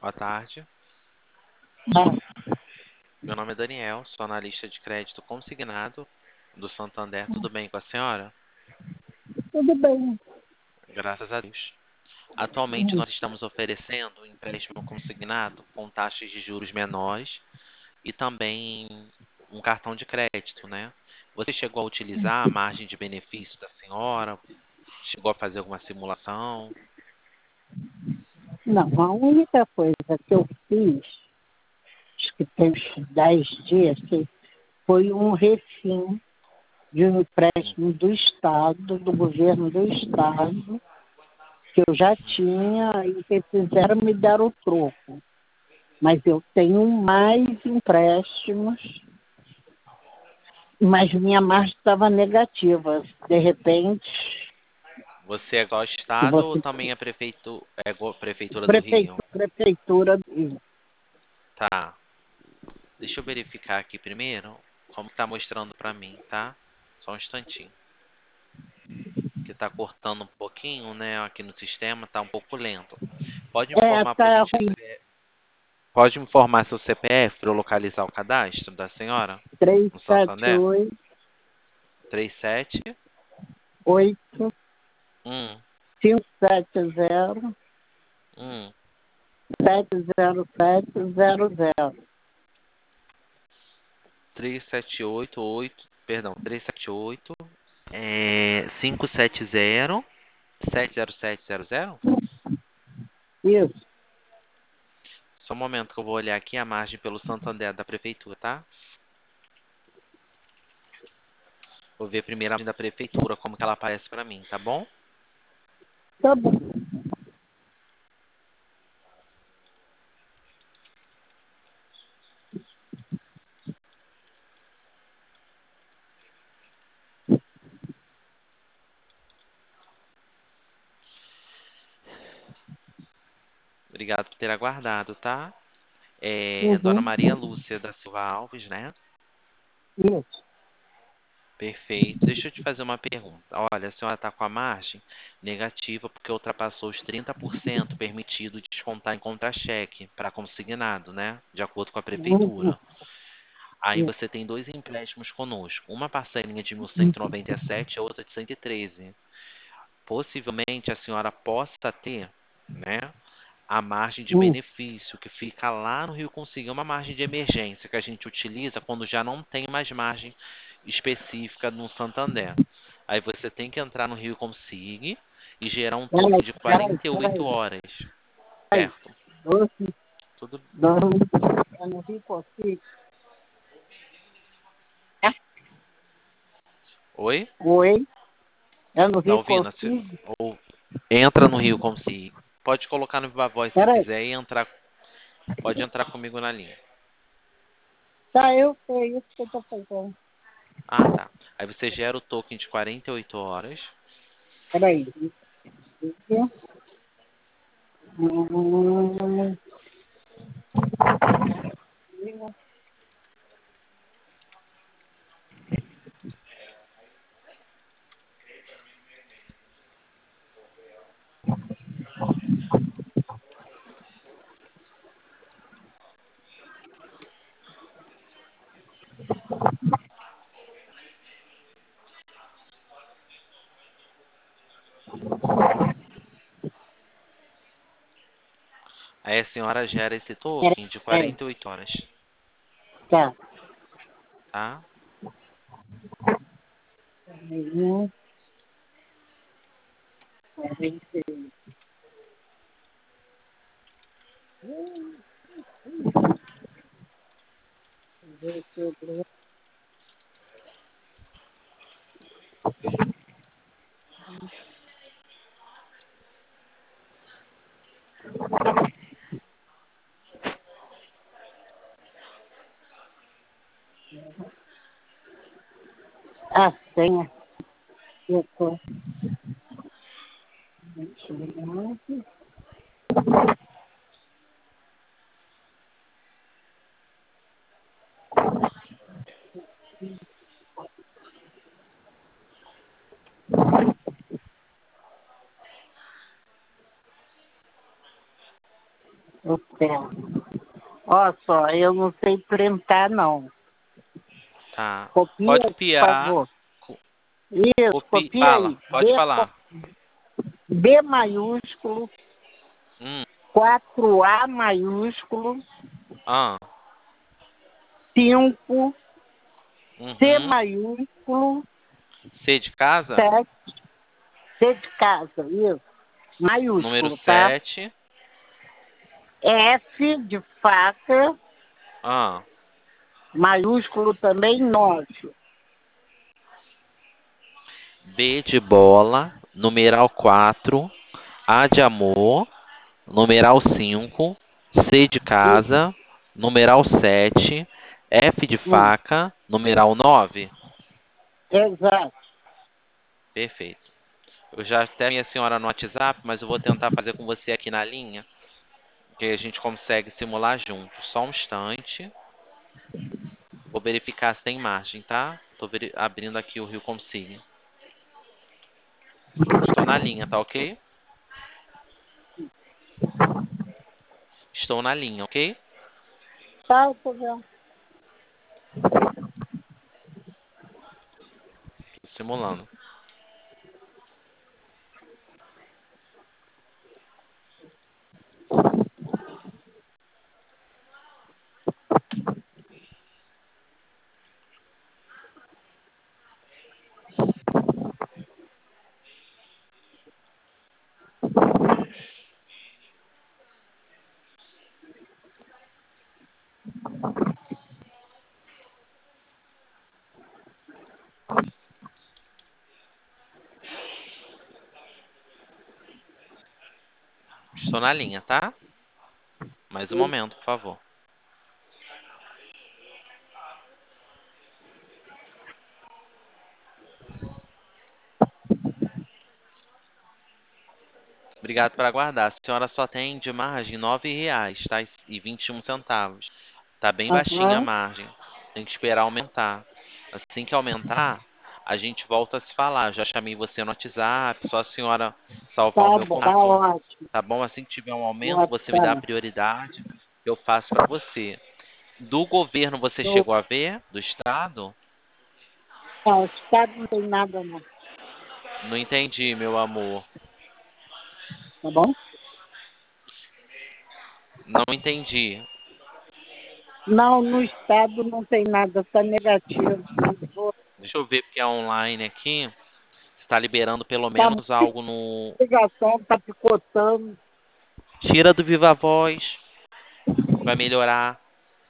Boa tarde. Ah, Meu nome é Daniel, sou analista de crédito consignado do Santander. Tudo bem com a senhora? tudo bem. Graças a Deus. Atualmente nós estamos oferecendo um empréstimo consignado com taxas de juros menores e também um cartão de crédito, né? Você chegou a utilizar a margem de benefício da senhora? Chegou a fazer alguma simulação? Não, a única coisa que eu fiz, acho que tem uns 10 dias, que foi um refim de um empréstimo do Estado, do governo do Estado, que eu já tinha e que fizeram me dar o troco. Mas eu tenho mais empréstimos, mas minha margem estava negativa. De repente, Você é igual ao se Estado ou você também é igual a Prefeitura do Rio? prefeitura, Tá. Deixa eu verificar aqui primeiro como tá mostrando pra mim, tá? Só um instantinho. Que tá cortando um pouquinho, né? Aqui no sistema tá um pouco lento. Pode informar pra tá gente pode me informar seu CPF para eu localizar o cadastro da senhora no Santander? 378 37 8 1 570 1 70700. 3788, perdão, 378 570 70700. Isso, Só um momento que eu vou olhar aqui a margem pelo Santander da prefeitura, tá? Vou ver primeiro a margem da prefeitura, como que ela aparece pra mim, tá bom? tá bom. Obrigado por ter aguardado, tá? Dona Uhum, Maria Lúcia da Silva Alves, né? isso. Perfeito. Deixa eu te fazer uma pergunta. Olha, a senhora está com a margem negativa porque ultrapassou os 30% permitido de descontar em contra-cheque para consignado, né? De acordo com a Uhum, prefeitura. Aí isso. você tem dois empréstimos conosco. Uma parcelinha de 1.197 e a outra de 113. Possivelmente a senhora possa ter, né, a margem de Uhum. benefício que fica lá no Rio Consigo. É uma margem de emergência que a gente utiliza quando já não tem mais margem específica no Santander. Aí você tem que entrar no Rio Consigo e gerar um Peraí, toque de peraí, 48 peraí, horas. peraí. Certo? Doce, Tudo. doce, eu não vi consigo. Oi? Oi, eu não Tá vi ouvindo? consigo. Ou entra no Rio Consigo. Pode colocar no Viva Voz se Peraí, quiser e entrar. Pode entrar comigo na linha. tá, eu sei isso que eu estou fazendo. Ah, tá. Aí você gera o token de 48 horas. Peraí. Hum, Aí a senhora gera esse Peraí, token de peraí. 48 horas, Tá. tá? Peraí, peraí. A senha. Eu tô. o céu. Ó só, eu não sei printar, não. Tá. Copia, Pode por copiar. favor. Isso, copia Fala, aí. pode falar. B maiúsculo, Hum, 4A maiúsculo, ah, 5, C uhum. maiúsculo, C de casa? 7, C de casa, isso, Número maiúsculo, tá? 7. F de faca, Ah, maiúsculo também, 9. B de bola. Numeral 4. A de amor. Numeral 5. C de casa. Numeral 7. F de faca. Numeral 9. Exato. Perfeito. Eu já até minha senhora no WhatsApp, mas eu vou tentar fazer com você aqui na linha, que a gente consegue simular junto. Só um instante. Vou verificar se tem margem, tá? Tô abrindo aqui o Rio Consigne. Estou na linha, tá ok? Estou na linha, ok? Tá, eu tô vendo. Tô simulando. Estou na linha, tá? Mais um momento, por favor. Obrigado por aguardar. A senhora só tem de margem R$ 9, tá? E 21 centavos. Tá bem baixinha a Aham. margem. Tem que esperar aumentar. Assim que aumentar, a gente volta a se falar. Já chamei você no WhatsApp, só a senhora salvar o Tá meu bom, tá contato, ótimo. tá bom? Assim que tiver um aumento, Boa você me dá a tarde. prioridade, eu faço para você. Do governo você chegou a ver? Do estado? Não, o estado não tem nada, não. Não entendi, meu amor. Tá bom? Não entendi. Não, no estado não tem nada, tá negativo. Deixa eu ver porque é online aqui. Está liberando pelo Tá menos muita algo no. ligação, tá picotando. Tira do Viva Voz. Vai melhorar.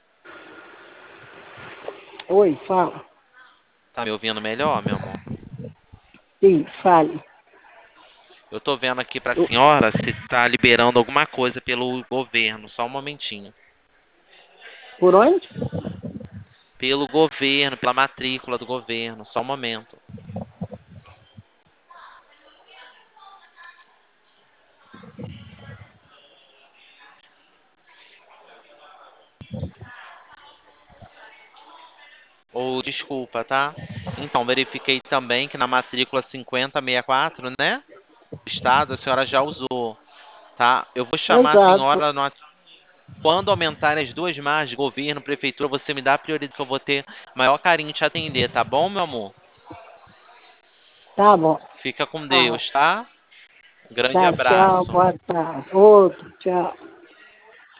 Oi, fala. Tá me ouvindo melhor, meu amor? Sim, fale. Eu tô vendo aqui pra Eu- senhora se tá liberando alguma coisa pelo governo. Só um momentinho. Por onde? Pelo governo, pela matrícula do governo. Só um momento. Ou desculpa, tá? Então, verifiquei também que na matrícula 5064, né? Estado, a senhora já usou, tá? Eu vou chamar a Exato. senhora no quando aumentarem as duas margens, governo, prefeitura, você me dá a prioridade que eu vou ter maior carinho em te atender, tá bom, meu amor? Tá bom. Fica com Tá, Deus, tá? Grande tá, tchau, abraço. boa tarde. Outro, tchau.